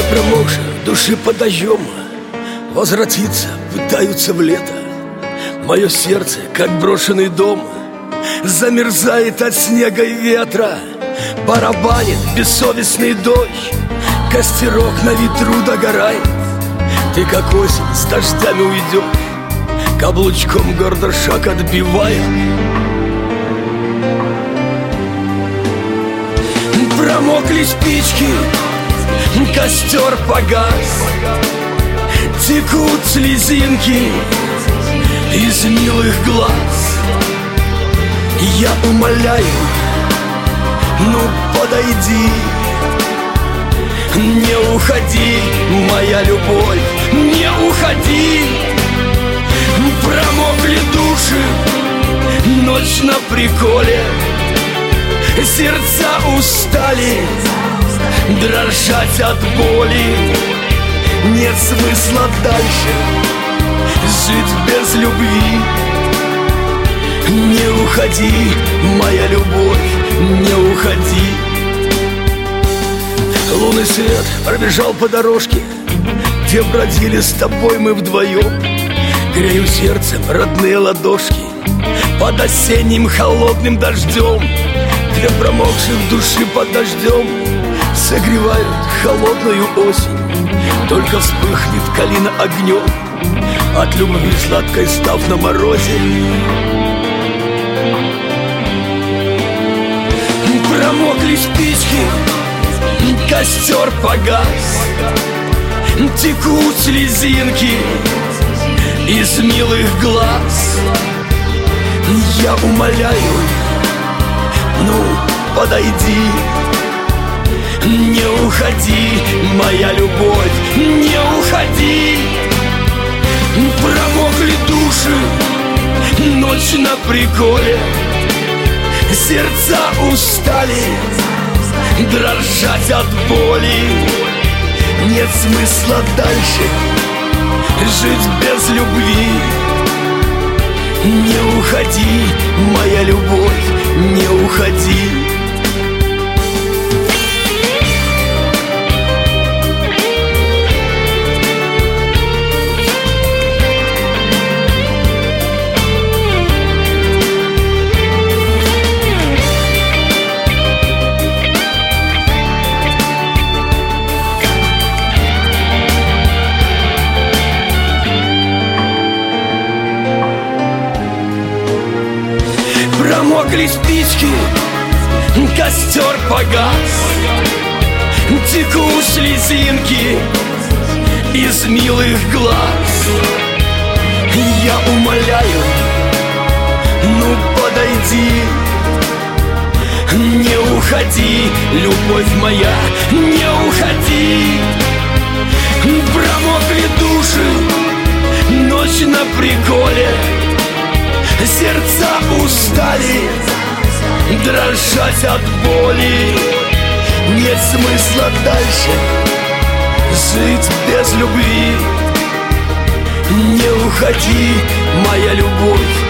промокшие души подождем, возвратиться пытаются в лето. Мое сердце, как брошенный дом, замерзает от снега и ветра. Барабанит бессовестный дождь, костерок на ветру догорает. Ты, как осень, с дождями уйдешь, каблучком гордо шаг отбивая. Промокли спички, костер погас, текут слезинки из милых глаз. Я умоляю, ну подойди, не уходи, моя любовь, не уходи. Промокли души, ночь на приколе, сердца устали дрожать от боли. Нет смысла дальше жить без любви. Не уходи, моя любовь, не уходи. Лунный свет пробежал по дорожке, где бродили с тобой мы вдвоем. Грею сердцем родные ладошки под осенним холодным дождем. Две промокших души под дождем согревают холодную осень. Только вспыхнет калина огнем, от любви сладкой став на морозе. Промокли спички, костер погас, текут слезинки из милых глаз. Я умоляю, ну подойди, не уходи, моя любовь, не уходи. Промокли души, ночь на приколе, сердца устали дрожать от боли. Нет смысла дальше жить без любви. Не уходи, моя любовь, не уходи. Промокли спички, костер погас, текут слезинки из милых глаз. Я умоляю, ну подойди, не уходи, любовь моя, не уходи. Промокли души, ночь на приколе, сердца устали дрожать от боли. Нет смысла дальше жить без любви. Не уходи, моя любовь,